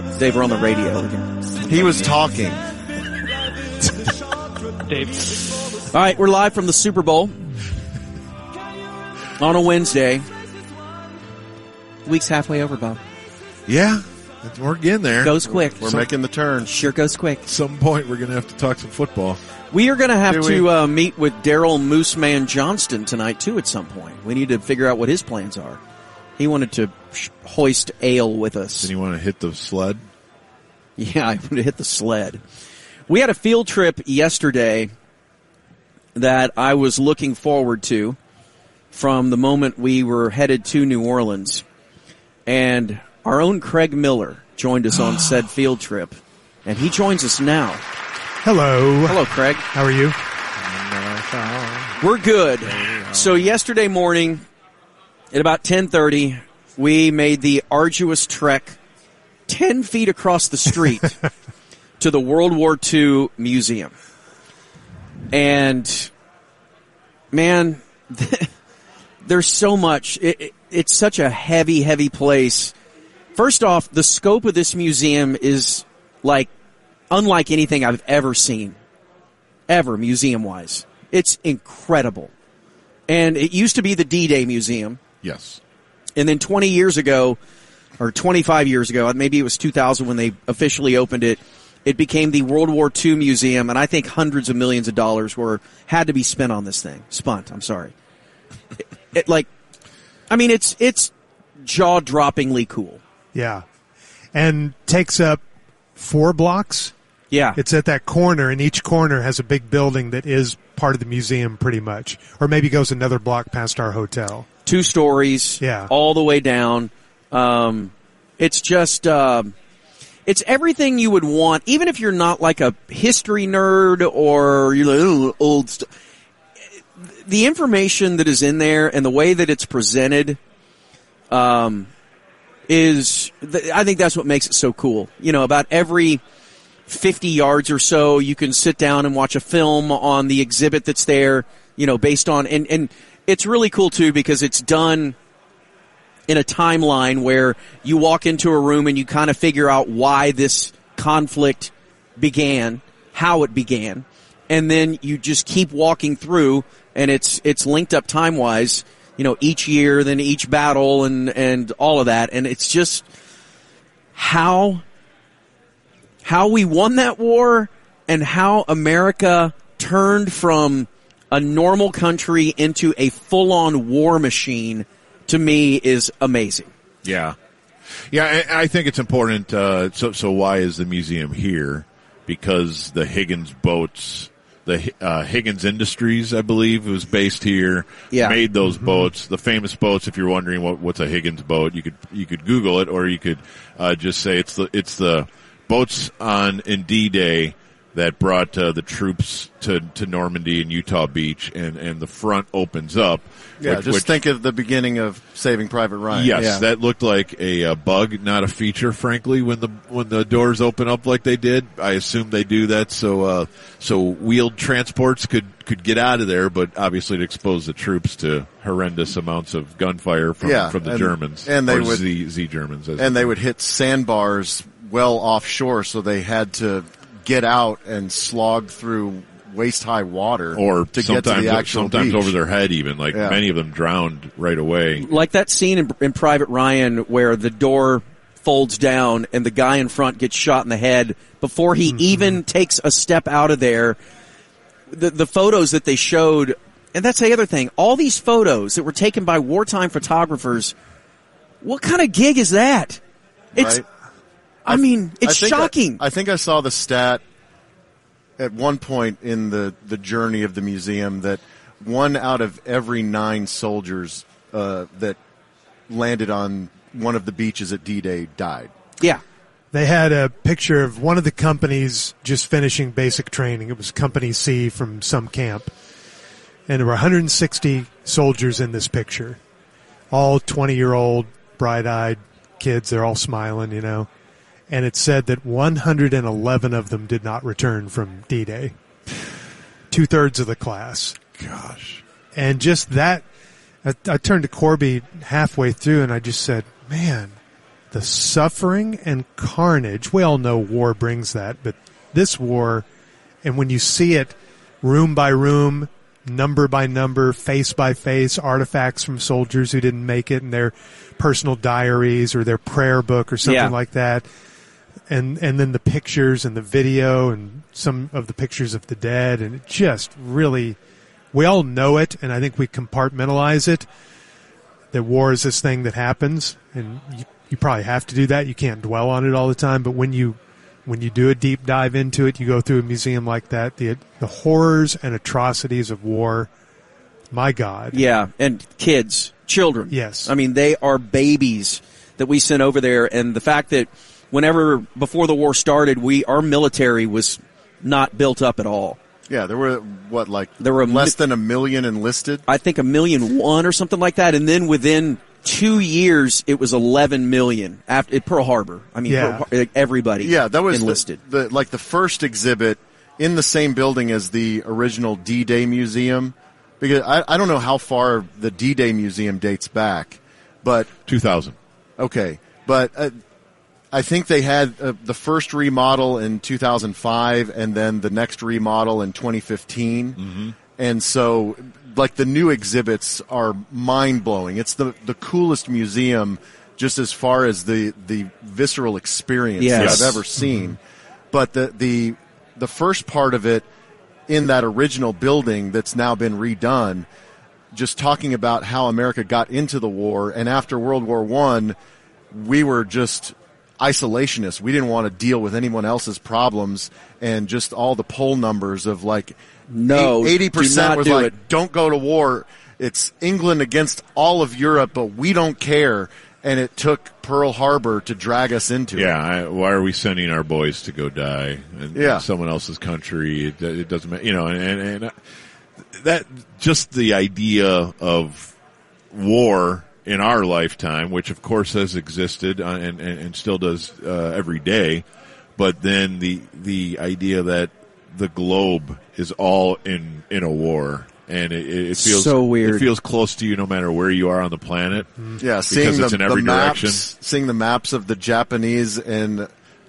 Dave, we're on the radio. He was talking. Dave. All right, we're live from the Super Bowl on a Wednesday. The week's halfway over, Bob. Yeah, we're getting there. Goes quick. We're making the turn. Sure goes quick. At some point, we're going to have to talk some football. We are going to have to meet with Daryl Mooseman Johnston tonight, too, at some point. We need to figure out what his plans are. He wanted to hoist ale with us. Did you want to hit the sled? Yeah, I wanted to hit the sled. We had a field trip yesterday that I was looking forward to from the moment we were headed to New Orleans. And our own Craig Miller joined us on said field trip. And he joins us now. Hello. Hello, Craig. How are you? We're good. So yesterday morning at about 10:30, we made the arduous trek 10 feet across the street to the World War II Museum. And, man, there's so much. It's such a heavy, heavy place. First off, the scope of this museum is like unlike anything I've ever seen, ever, museum-wise. It's incredible. And it used to be the D-Day Museum. Yes. And then 20 years ago, or 25 years ago, maybe it was 2000 when they officially opened it, it became the World War II Museum, and I think hundreds of millions of dollars had to be spent on this thing. It's jaw-droppingly cool. Yeah. And takes up 4 blocks. Yeah. It's at that corner, and each corner has a big building that is part of the museum pretty much. Or maybe goes another block past our hotel. 2 stories. Yeah. All the way down. It's just, it's everything you would want, even if you're not like a history nerd or you're like, old stuff. The information that is in there and the way that it's presented, I think that's what makes it so cool. You know, about every 50 yards or so, you can sit down and watch a film on the exhibit that's there, you know, based on, and it's really cool too because it's done in a timeline where you walk into a room and you kind of figure out why this conflict began, how it began, and then you just keep walking through, and it's linked up time-wise, you know, each year, then each battle, and all of that, and it's just how we won that war and how America turned from a normal country into a full-on war machine, to me, is amazing. Yeah. Yeah, I think it's important. So why is the museum here? Because the Higgins boats, the Higgins Industries, I believe, was based here. Yeah. Made those boats, the famous boats. If you're wondering what's a Higgins boat, you could Google it, or you could just say it's the boats in D-Day that brought the troops to Normandy and Utah Beach, and the front opens up. Yeah, which think of the beginning of Saving Private Ryan. Yes, yeah. That looked like a bug, not a feature, frankly, when the doors open up like they did. I assume they do that so wheeled transports could get out of there, but obviously it exposed the troops to horrendous amounts of gunfire from the Germans. And they would Z Germans. And they would hit sandbars well offshore, so they had to get out and slog through waist-high water to get to the actual sometimes beach. over their head even. Many of them drowned right away. Like that scene in Private Ryan where the door folds down and the guy in front gets shot in the head before he even takes a step out of there. The photos that they showed, and that's the other thing, all these photos that were taken by wartime photographers, what kind of gig is that? It's shocking. I think I saw the stat at one point in the journey of the museum that 1 out of every 9 soldiers that landed on one of the beaches at D-Day died. Yeah. They had a picture of one of the companies just finishing basic training. It was Company C from some camp. And there were 160 soldiers in this picture. All 20-year-old, bright-eyed kids. They're all smiling, you know. And it said that 111 of them did not return from D-Day. 2/3 of the class. Gosh. And just that, I turned to Corby halfway through and I just said, man, the suffering and carnage. We all know war brings that, but this war, and when you see it room by room, number by number, face by face, artifacts from soldiers who didn't make it in their personal diaries or their prayer book or something like that. And then the pictures and the video and some of the pictures of the dead. And it just really, we all know it. And I think we compartmentalize it, that war is this thing that happens. And you probably have to do that. You can't dwell on it all the time. But when you do a deep dive into it, you go through a museum like that, the horrors and atrocities of war, my God. Yeah, and kids, children. Yes. I mean, they are babies that we sent over there, and the fact that before the war started, our military was not built up at all. Yeah, there were less than 1 million enlisted? I think 1,000,001 or something like that, and then within 2 years, it was 11 million at Pearl Harbor. I mean, everybody that was enlisted. The first exhibit in the same building as the original D-Day Museum. Because I don't know how far the D-Day Museum dates back, but 2000. Okay, but I think they had the first remodel in 2005, and then the next remodel in 2015. Mm-hmm. And so, like, the new exhibits are mind-blowing. It's the coolest museum just as far as the visceral experience that I've ever seen. Mm-hmm. But the first part of it in that original building that's now been redone, just talking about how America got into the war, and after World War I, we were just isolationists. We didn't want to deal with anyone else's problems, and just all the poll numbers of like 80% was like, don't go to war. It's England against all of Europe, but we don't care. And it took Pearl Harbor to drag us into it. Yeah, why are we sending our boys to go die in someone else's country? It doesn't matter, and that just the idea of war in our lifetime, which of course has existed and still does every day, but then the idea that the globe is all in a war. And it feels so weird. It feels close to you no matter where you are on the planet. Yeah, seeing it's in every direction. Seeing the maps of the Japanese and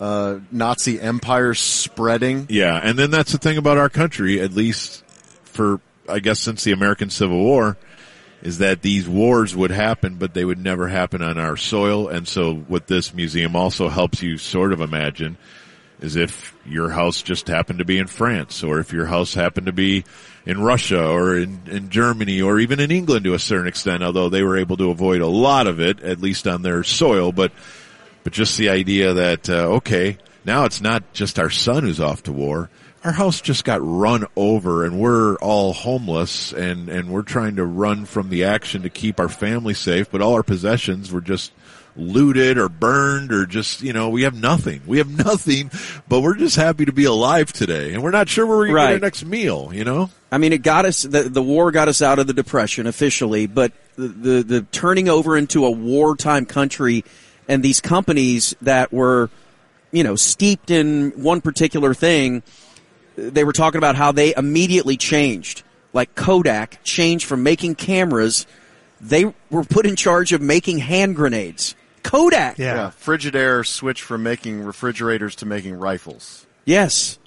Nazi empire spreading. Yeah, and then that's the thing about our country, at least for, I guess, since the American Civil War, is that these wars would happen, but they would never happen on our soil. And so what this museum also helps you sort of imagine is if your house just happened to be in France, or if your house happened to be in Russia or in Germany or even in England to a certain extent, although they were able to avoid a lot of it, at least on their soil. But just the idea that, okay, now it's not just our son who's off to war. Our house just got run over and we're all homeless and we're trying to run from the action to keep our family safe, but all our possessions were just looted or burned or just, we have nothing. We have nothing, but we're just happy to be alive today. And we're not sure where we're going to get our next meal, I mean, it got us, the war got us out of the Depression officially, but the turning over into a wartime country and these companies that were, steeped in one particular thing, they were talking about how they immediately changed. Like Kodak changed from making cameras. They were put in charge of making hand grenades. Kodak. Yeah. Frigidaire switched from making refrigerators to making rifles. Yes.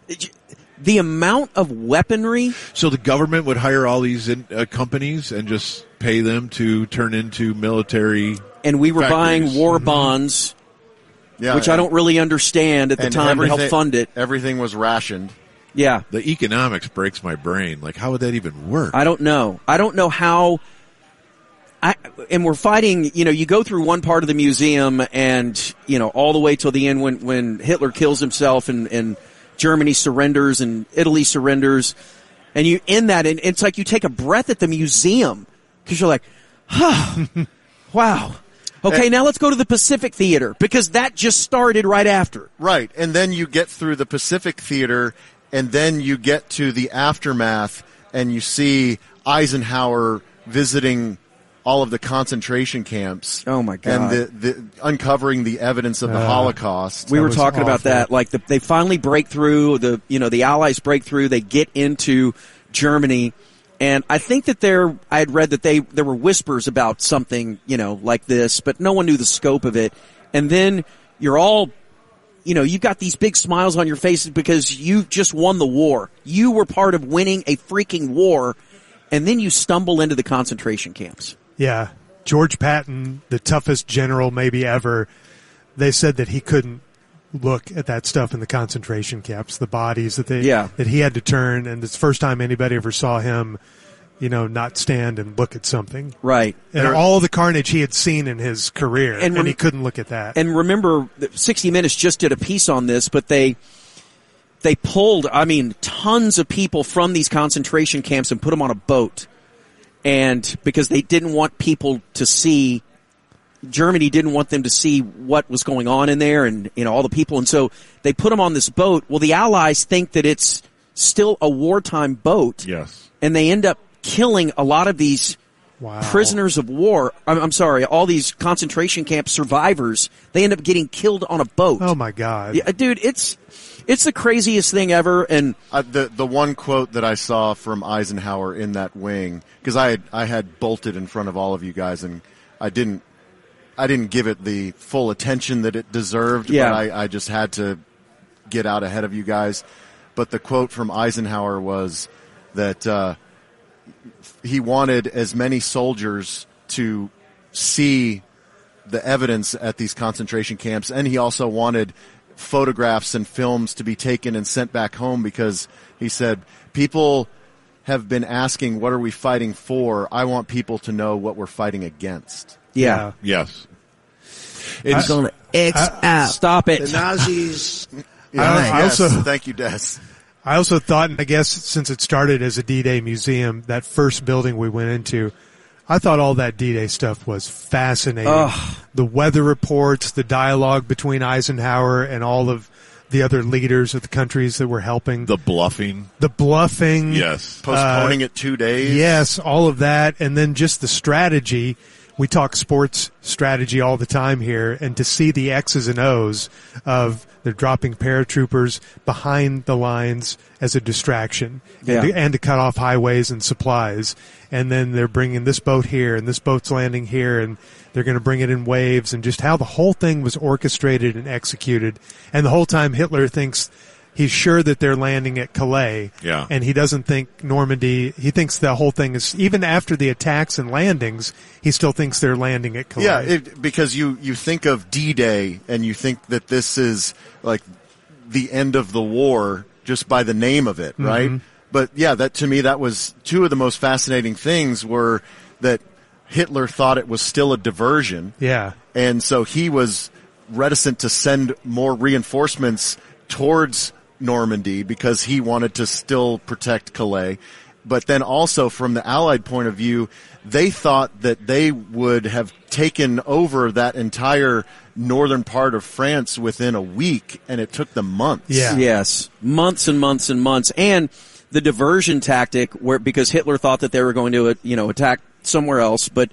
The amount of weaponry. So the government would hire all these companies and just pay them to turn into military and we were factories. buying war bonds, which I don't really understand at the time to help fund it. Everything was rationed. Yeah. The economics breaks my brain. Like, how would that even work? I don't know. I don't know how. And we're fighting, you go through one part of the museum and, all the way till the end when Hitler kills himself and Germany surrenders and Italy surrenders. And you end that and it's like you take a breath at the museum because you're like, wow. Okay, now let's go to the Pacific Theater because that just started right after. Right. And then you get through the Pacific Theater and then you get to the aftermath and you see Eisenhower visiting all of the concentration camps. Oh my God! And the uncovering the evidence of the Holocaust. We were talking about that. Like they finally break through. The Allies break through. They get into Germany, and I think that I had read that there were whispers about something like this, but no one knew the scope of it. And then you're all, you've got these big smiles on your faces because you just won the war. You were part of winning a freaking war, and then you stumble into the concentration camps. Yeah. George Patton, the toughest general maybe ever, they said that he couldn't look at that stuff in the concentration camps, the bodies that that he had to turn, and it's the first time anybody ever saw him, not stand and look at something. Right. And all the carnage he had seen in his career, and he couldn't look at that. And remember, 60 Minutes just did a piece on this, but they pulled, tons of people from these concentration camps and put them on a boat. And because they didn't want people to see, Germany didn't want them to see what was going on in there and, all the people. And so they put them on this boat. Well, the Allies think that it's still a wartime boat. Yes. And they end up killing a lot of these prisoners of war. I'm sorry, all these concentration camp survivors. They end up getting killed on a boat. Oh, my God. Yeah, dude, it's the craziest thing ever. And the one quote that I saw from Eisenhower in that wing, because I had bolted in front of all of you guys, and I didn't give it the full attention that it deserved, but I just had to get out ahead of you guys. But the quote from Eisenhower was that he wanted as many soldiers to see the evidence at these concentration camps, and he also wanted photographs and films to be taken and sent back home, because he said, people have been asking, what are we fighting for? I want people to know what we're fighting against. Yeah. Yes. It's going to X out. Stop it. The Nazis. Thank you, Des. I also thought, and I guess since it started as a D-Day museum, that first building we went into, I thought all that D-Day stuff was fascinating. The weather reports, the dialogue between Eisenhower and all of the other leaders of the countries that were helping. The bluffing. Yes. Postponing it 2 days. Yes, all of that. And then just the strategy. We talk sports strategy all the time here, and to see the X's and O's of they're dropping paratroopers behind the lines as a distraction and to cut off highways and supplies. And then they're bringing this boat here, and this boat's landing here, and they're going to bring it in waves, and just how the whole thing was orchestrated and executed. And the whole time Hitler thinks he's sure that they're landing at Calais. Yeah. And he doesn't think Normandy, he thinks the whole thing is, even after the attacks and landings, he still thinks they're landing at Calais. Yeah, because you think of D-Day and you think that this is like the end of the war just by the name of it, right? Mm-hmm. But yeah, that to me, that was two of the most fascinating things were that Hitler thought it was still a diversion. Yeah. And so he was reticent to send more reinforcements towards Normandy because he wanted to still protect Calais. But then also from the Allied point of view, they thought that they would have taken over that entire northern part of France within a week, and it took them months. Yeah. Yes, months and months and months. And the diversion tactic, because Hitler thought that they were going to, attack somewhere else, but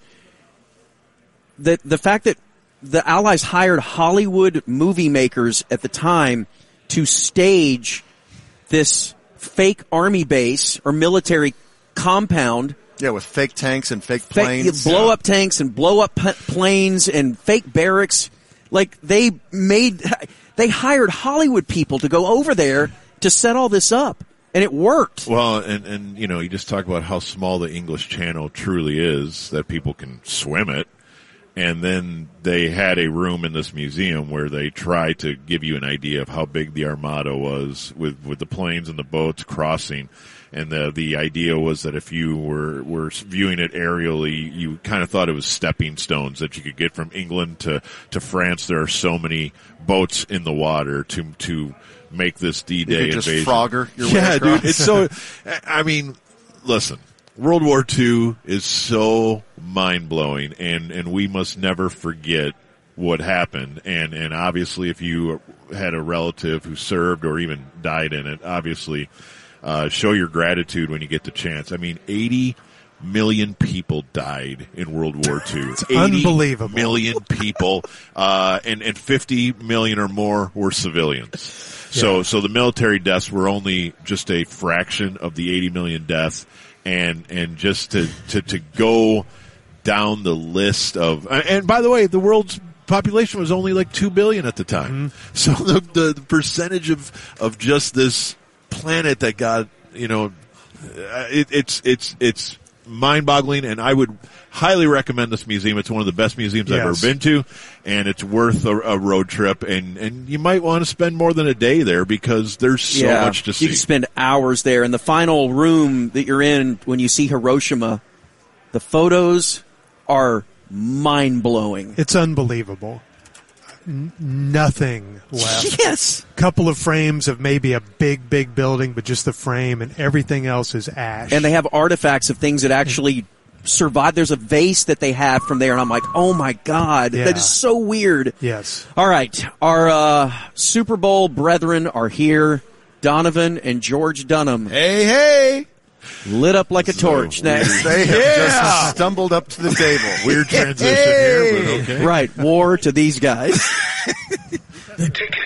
the fact that the Allies hired Hollywood movie makers at the time to stage this fake army base or military compound. Yeah, with fake tanks and fake planes. Blow up tanks and blow up planes and fake barracks. Like they hired Hollywood people to go over there to set all this up. And it worked. Well, and you just talk about how small the English Channel truly is, that people can swim it. And then they had a room in this museum where they tried to give you an idea of how big the Armada was with the planes and the boats crossing. And the idea was that if you were viewing it aerially, you kind of thought it was stepping stones that you could get from England to France. There are so many boats in the water to make this D-Day you could invasion. Just Frogger your way yeah, across. dude. It's so. I mean, listen. World War II is so mind-blowing, and we must never forget what happened. And obviously, if you had a relative who served or even died in it, obviously, show your gratitude when you get the chance. I mean, 80 million people died in World War II. It's unbelievable. 80 million people, and 50 million or more were civilians. Yeah. So the military deaths were only just a fraction of the 80 million deaths. And just to go down the list of, and by the way, the world's population was only like 2 billion at the time. Mm-hmm. So the percentage of just this planet that got, it's mind-boggling, and I would highly recommend this museum. It's one of the best museums I've ever been to, and it's worth a road trip, and you might want to spend more than a day there because there's so much to see. You can spend hours there. And the final room that you're in when you see Hiroshima, the photos are mind-blowing. It's unbelievable. Nothing left. Yes. Couple of frames of maybe a big building, but just the frame, and everything else is ash. And they have artifacts of things that actually survived. There's a vase that they have from there, and I'm like, oh my God, that is so weird. Yes. All right. Our Super Bowl brethren are here. Donovan and George Dunham. Hey! Lit up like a torch. They have just stumbled up to the table. Weird transition here, but okay. Right. War to these guys. The ticket